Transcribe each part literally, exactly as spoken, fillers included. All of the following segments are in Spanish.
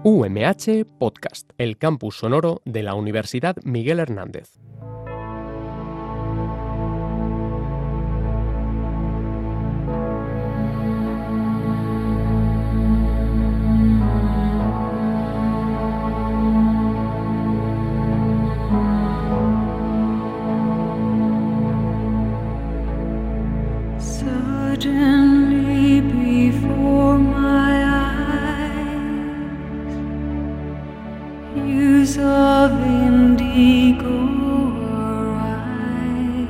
U M H Podcast, el campus sonoro de la Universidad Miguel Hernández. Suddenly before my eyes, hues of indigo arise.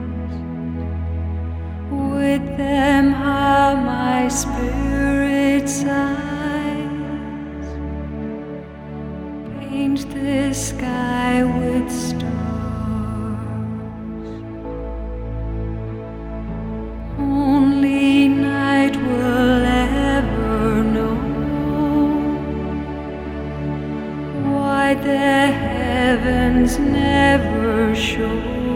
With them how my spirit sighs, paint the sky with stars. Only night will ever know why the heavens never show.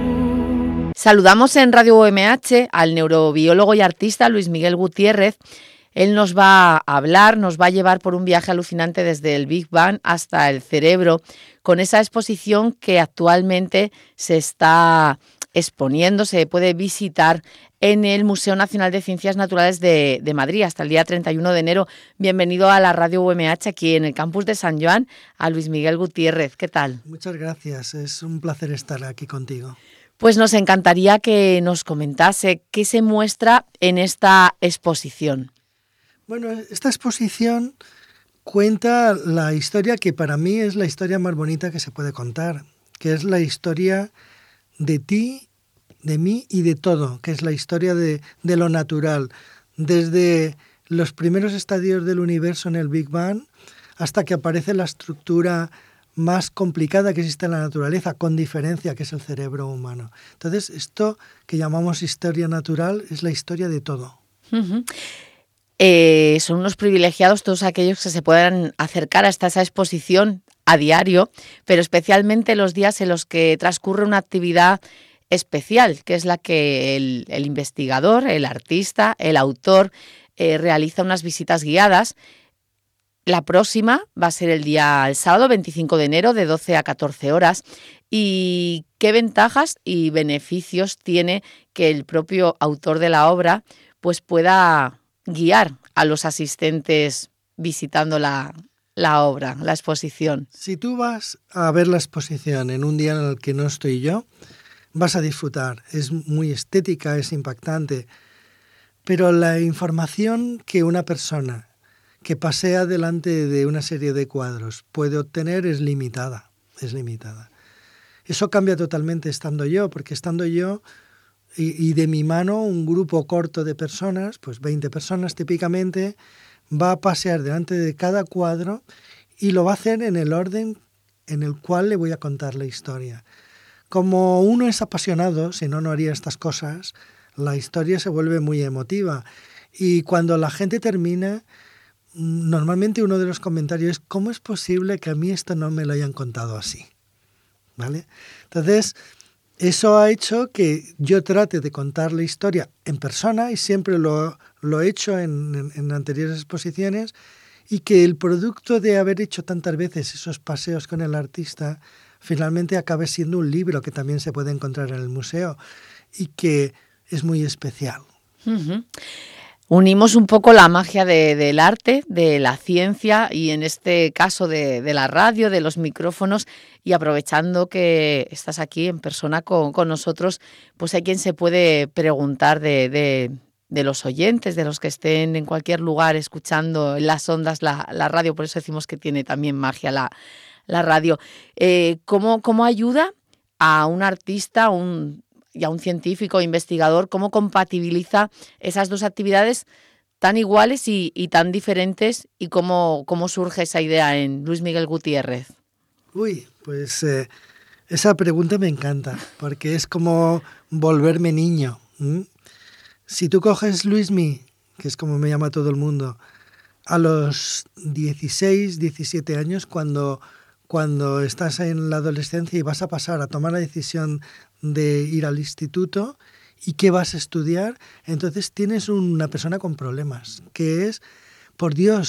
Saludamos en Radio U M H al neurobiólogo y artista Luis Miguel Gutiérrez. Él nos va a hablar, nos va a llevar por un viaje alucinante desde el Big Bang hasta el cerebro, con esa exposición que actualmente se está exponiendo, se puede visitar en el Museo Nacional de Ciencias Naturales de, de Madrid hasta el día treinta y uno de enero. Bienvenido a la Radio U M H aquí en el campus de San Joan, a Luis Miguel Gutiérrez. ¿Qué tal? Muchas gracias, es un placer estar aquí contigo. Pues nos encantaría que nos comentase qué se muestra en esta exposición. Bueno, esta exposición cuenta la historia que para mí es la historia más bonita que se puede contar, que es la historia de ti, de mí y de todo, que es la historia de, de lo natural, desde los primeros estadios del universo en el Big Bang hasta que aparece la estructura más complicada que existe en la naturaleza, con diferencia, que es el cerebro humano. Entonces, esto que llamamos historia natural es la historia de todo. Uh-huh. Eh, son unos privilegiados todos aquellos que se puedan acercar hasta esa exposición a diario, pero especialmente los días en los que transcurre una actividad especial, que es la que el, el investigador, el artista, el autor eh, realiza unas visitas guiadas. La próxima va a ser el día, el sábado veinticinco de enero, de doce a catorce horas. ¿Y qué ventajas y beneficios tiene que el propio autor de la obra pues pueda guiar a los asistentes visitando la, la obra, la exposición? Si tú vas a ver la exposición en un día en el que no estoy yo, vas a disfrutar. Es muy estética, es impactante, pero la información que una persona que pasea delante de una serie de cuadros puede obtener es limitada, es limitada. Eso cambia totalmente estando yo, porque estando yo y, y de mi mano un grupo corto de personas, pues veinte personas típicamente, va a pasear delante de cada cuadro y lo va a hacer en el orden en el cual le voy a contar la historia. Como uno es apasionado, si no, no haría estas cosas, la historia se vuelve muy emotiva. Y cuando la gente termina, normalmente uno de los comentarios es ¿cómo es posible que a mí esto no me lo hayan contado así? ¿Vale? Entonces, eso ha hecho que yo trate de contar la historia en persona, y siempre lo, lo he hecho en, en, en anteriores exposiciones, y que el producto de haber hecho tantas veces esos paseos con el artista finalmente acabe siendo un libro que también se puede encontrar en el museo y que es muy especial. Uh-huh. Unimos un poco la magia de, del arte, de la ciencia y en este caso de, de la radio, de los micrófonos, y aprovechando que estás aquí en persona con, con nosotros, pues hay quien se puede preguntar de, de, de los oyentes, de los que estén en cualquier lugar escuchando en las ondas la, la radio, por eso decimos que tiene también magia la, la radio. Eh, ¿cómo, ¿Cómo ayuda a un artista, un y a un científico, investigador, cómo compatibiliza esas dos actividades tan iguales y, y tan diferentes, y cómo, cómo surge esa idea en Luis Miguel Gutiérrez? Uy, pues eh, esa pregunta me encanta, porque es como volverme niño. ¿Mm? Si tú coges Luismi, que es como me llama todo el mundo, a los dieciséis, diecisiete años, cuando, cuando estás en la adolescencia y vas a pasar a tomar la decisión de ir al instituto y qué vas a estudiar, entonces tienes una persona con problemas, que es, por Dios,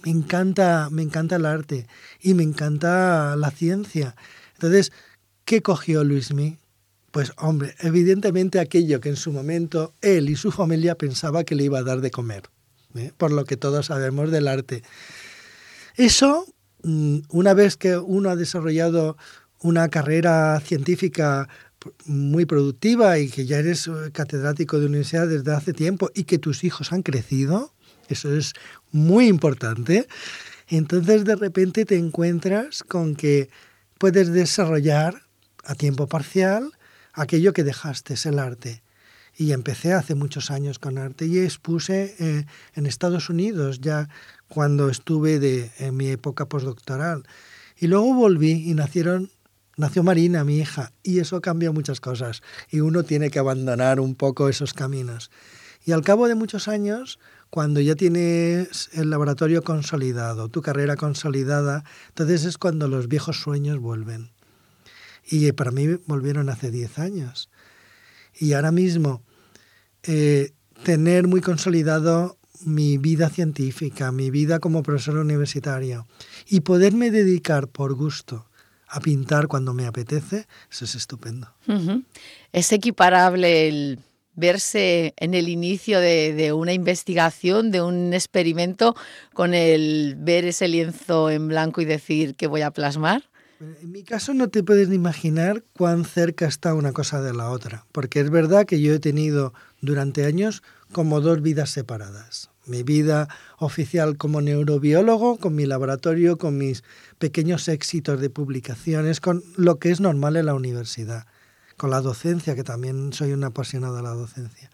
me encanta, me encanta el arte y me encanta la ciencia. Entonces, ¿qué cogió Luismi? Pues, hombre, evidentemente aquello que en su momento él y su familia pensaba que le iba a dar de comer, ¿eh? Por lo que todos sabemos del arte. Eso, una vez que uno ha desarrollado una carrera científica muy productiva y que ya eres catedrático de universidad desde hace tiempo y que tus hijos han crecido, eso es muy importante, entonces de repente te encuentras con que puedes desarrollar a tiempo parcial aquello que dejaste, es el arte. Y empecé hace muchos años con arte y expuse eh, en Estados Unidos ya cuando estuve de, en mi época postdoctoral. Y luego volví y nacieron, nació Marina, mi hija, y eso cambió muchas cosas. Y uno tiene que abandonar un poco esos caminos. Y al cabo de muchos años, cuando ya tienes el laboratorio consolidado, tu carrera consolidada, entonces es cuando los viejos sueños vuelven. Y para mí volvieron hace diez años. Y ahora mismo, eh, tener muy consolidado mi vida científica, mi vida como profesor universitario y poderme dedicar por gusto a pintar cuando me apetece, eso es estupendo. Uh-huh. Es equiparable el verse en el inicio de, de una investigación, de un experimento, con el ver ese lienzo en blanco y decir que voy a plasmar. En mi caso no te puedes ni imaginar cuán cerca está una cosa de la otra, porque es verdad que yo he tenido durante años como dos vidas separadas. Mi vida oficial como neurobiólogo, con mi laboratorio, con mis pequeños éxitos de publicaciones, con lo que es normal en la universidad, con la docencia, que también soy un apasionado de la docencia.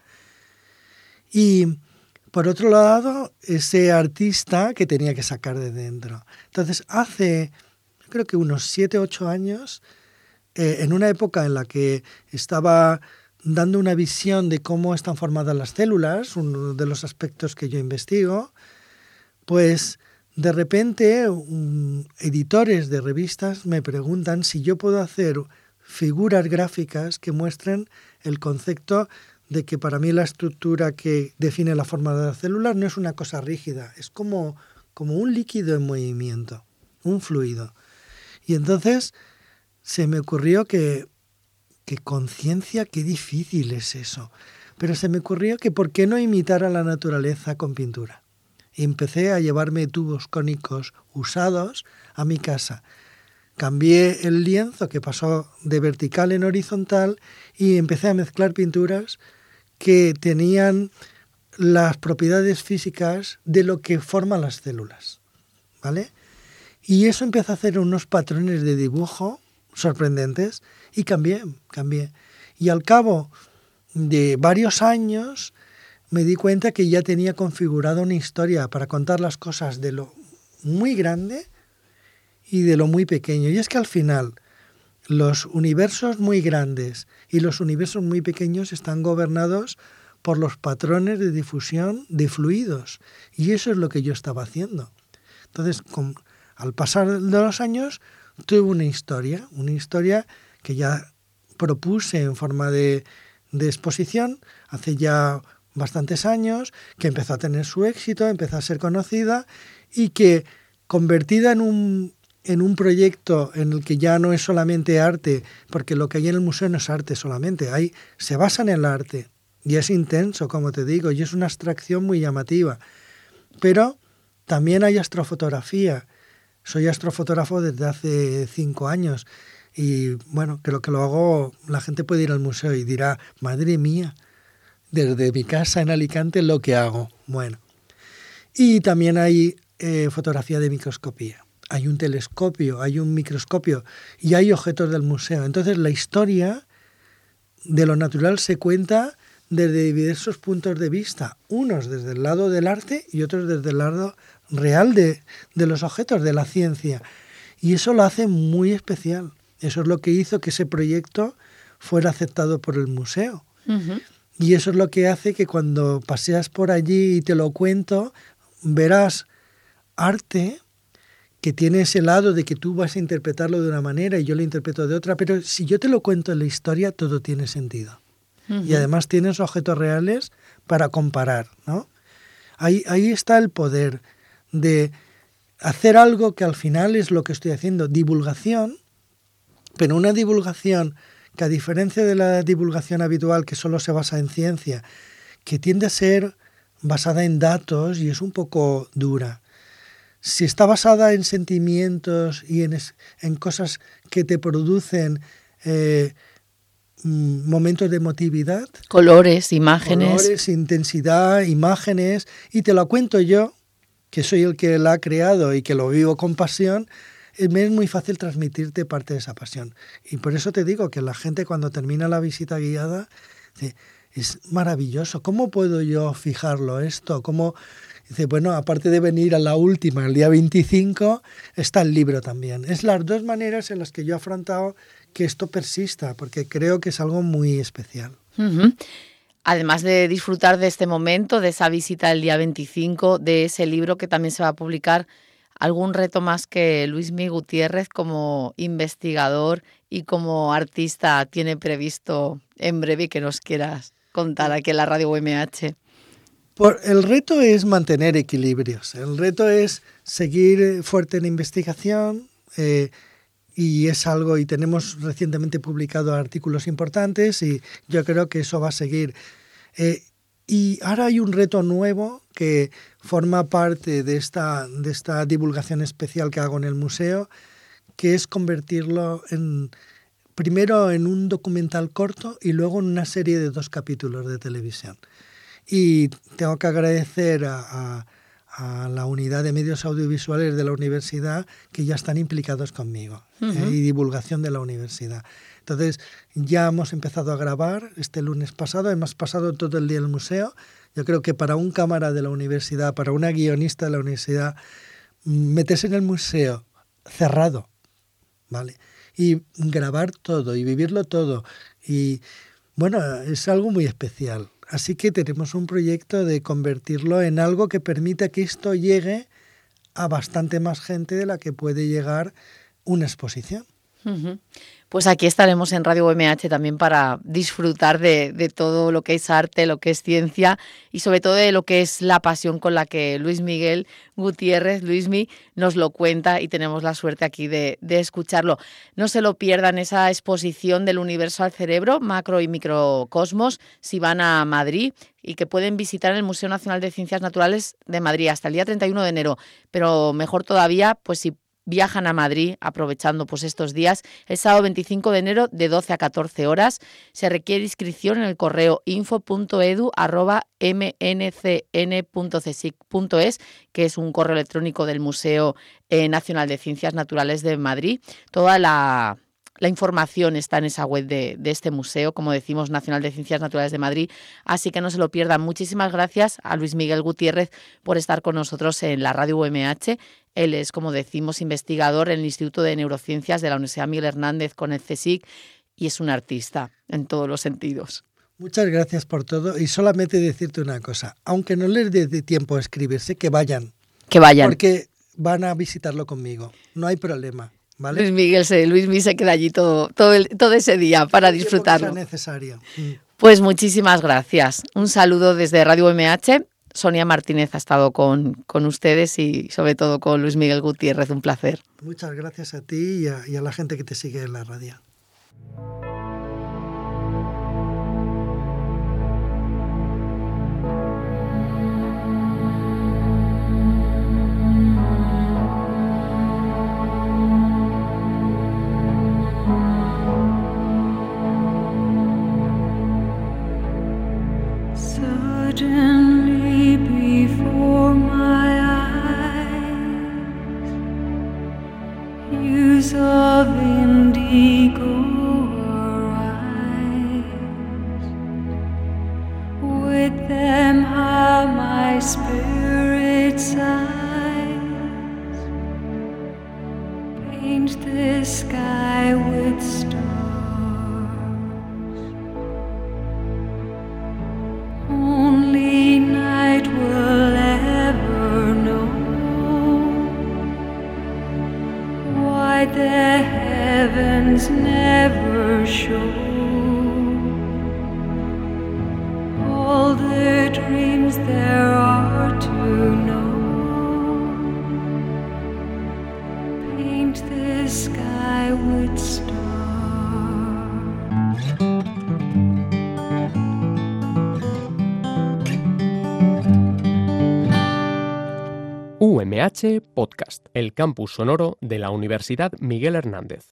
Y por otro lado, ese artista que tenía que sacar de dentro. Entonces, hace, creo que unos siete, ocho años, eh, en una época en la que estaba dando una visión de cómo están formadas las células, uno de los aspectos que yo investigo, pues de repente um, editores de revistas me preguntan si yo puedo hacer figuras gráficas que muestren el concepto de que para mí la estructura que define la forma de las células no es una cosa rígida, es como, como un líquido en movimiento, un fluido. Y entonces se me ocurrió que Qué conciencia, qué difícil es eso. Pero se me ocurrió que por qué no imitar a la naturaleza con pintura. Y empecé a llevarme tubos cónicos usados a mi casa. Cambié el lienzo que pasó de vertical en horizontal y empecé a mezclar pinturas que tenían las propiedades físicas de lo que forman las células, ¿vale? Y eso empezó a hacer unos patrones de dibujo sorprendentes y cambié, cambié. Y al cabo de varios años me di cuenta que ya tenía configurada una historia para contar las cosas de lo muy grande y de lo muy pequeño. Y es que al final los universos muy grandes y los universos muy pequeños están gobernados por los patrones de difusión de fluidos. Y eso es lo que yo estaba haciendo. Entonces, con, al pasar de los años, tuve una historia, una historia que ya propuse en forma de, de exposición hace ya bastantes años, que empezó a tener su éxito, empezó a ser conocida y que convertida en un, en un proyecto en el que ya no es solamente arte, porque lo que hay en el museo no es arte solamente, hay, se basa en el arte y es intenso, como te digo, y es una abstracción muy llamativa. Pero también hay astrofotografía. Soy astrofotógrafo desde hace cinco años y, bueno, creo que lo hago, la gente puede ir al museo y dirá, madre mía, desde mi casa en Alicante lo que hago. Bueno, y también hay eh, fotografía de microscopía. Hay un telescopio, hay un microscopio y hay objetos del museo. Entonces la historia de lo natural se cuenta desde diversos puntos de vista, unos desde el lado del arte y otros desde el lado real de, de los objetos, de la ciencia. Y eso lo hace muy especial. Eso es lo que hizo que ese proyecto fuera aceptado por el museo. Uh-huh. Y eso es lo que hace que cuando paseas por allí y te lo cuento, verás arte que tiene ese lado de que tú vas a interpretarlo de una manera y yo lo interpreto de otra, pero si yo te lo cuento en la historia, todo tiene sentido. Uh-huh. Y además tienes objetos reales para comparar, ¿no? Ahí, ahí está el poder de hacer algo que al final es lo que estoy haciendo, divulgación, pero una divulgación que a diferencia de la divulgación habitual que solo se basa en ciencia, que tiende a ser basada en datos y es un poco dura. Si está basada en sentimientos y en, en cosas que te producen eh, momentos de emotividad. Colores, imágenes. Colores, intensidad, imágenes. Y te lo cuento yo, que soy el que la ha creado y que lo vivo con pasión, me es muy fácil transmitirte parte de esa pasión. Y por eso te digo que la gente cuando termina la visita guiada dice, es maravilloso, ¿cómo puedo yo fijarlo esto? ¿Cómo? Dice, bueno, aparte de venir a la última, el día veinticinco, está el libro también. Es las dos maneras en las que yo he afrontado que esto persista, porque creo que es algo muy especial. Uh-huh. Además de disfrutar de este momento, de esa visita el día veinticinco, de ese libro que también se va a publicar, ¿algún reto más que Luismi Gutiérrez como investigador y como artista tiene previsto en breve que nos quieras contar aquí en la Radio U M H? Por, el reto es mantener equilibrios, el reto es seguir fuerte en investigación eh, y es algo, y tenemos recientemente publicado artículos importantes y yo creo que eso va a seguir. Eh, y ahora hay un reto nuevo que forma parte de esta, de esta divulgación especial que hago en el museo, que es convertirlo en, primero en un documental corto y luego en una serie de dos capítulos de televisión. Y tengo que agradecer a, a, a la unidad de medios audiovisuales de la universidad que ya están implicados conmigo, uh-huh. eh, y divulgación de la universidad. Entonces ya hemos empezado a grabar este lunes pasado, hemos pasado todo el día en el museo. Yo creo que para un cámara de la universidad, para una guionista de la universidad, meterse en el museo cerrado, ¿vale? Y grabar todo y vivirlo todo. Y bueno, es algo muy especial. Así que tenemos un proyecto de convertirlo en algo que permita que esto llegue a bastante más gente de la que puede llegar una exposición. Uh-huh. Pues aquí estaremos en Radio U M H también para disfrutar de, de todo lo que es arte, lo que es ciencia y sobre todo de lo que es la pasión con la que Luis Miguel Gutiérrez, Luismi, nos lo cuenta y tenemos la suerte aquí de, de escucharlo. No se lo pierdan esa exposición del universo al cerebro, macro y microcosmos, si van a Madrid y que pueden visitar el Museo Nacional de Ciencias Naturales de Madrid hasta el día treinta y uno de enero, pero mejor todavía, pues si viajan a Madrid aprovechando pues estos días, el sábado veinticinco de enero de doce a catorce horas. Se requiere inscripción en el correo info punto edu arroba m n c n punto c s i c punto es, que es un correo electrónico del Museo eh, Nacional de Ciencias Naturales de Madrid. Toda la... La información está en esa web de, de este museo, como decimos, Nacional de Ciencias Naturales de Madrid, así que no se lo pierdan. Muchísimas gracias a Luis Miguel Gutiérrez por estar con nosotros en la Radio U M H. Él es, como decimos, investigador en el Instituto de Neurociencias de la Universidad Miguel Hernández con el C S I C y es un artista en todos los sentidos. Muchas gracias por todo y solamente decirte una cosa, aunque no les dé tiempo a escribirse, que vayan. Que vayan. Porque van a visitarlo conmigo, no hay problema. ¿Vale? Luis Miguel se, Luis Miguel se queda allí todo, todo, el, todo ese día para el disfrutarlo. Que sea necesario. Mm. Pues muchísimas gracias. Un saludo desde Radio U M H. Sonia Martínez ha estado con, con ustedes y sobre todo con Luis Miguel Gutiérrez. Un placer. Muchas gracias a ti y a, y a la gente que te sigue en la radio. Suddenly before my eyes, hues of indigo arise. With them how my spirit sighs, paint the sky with stars. Only night will ever know why the heavens never show all the dreams there are to know. skyward star. U M H Podcast, el campus sonoro de la Universidad Miguel Hernández.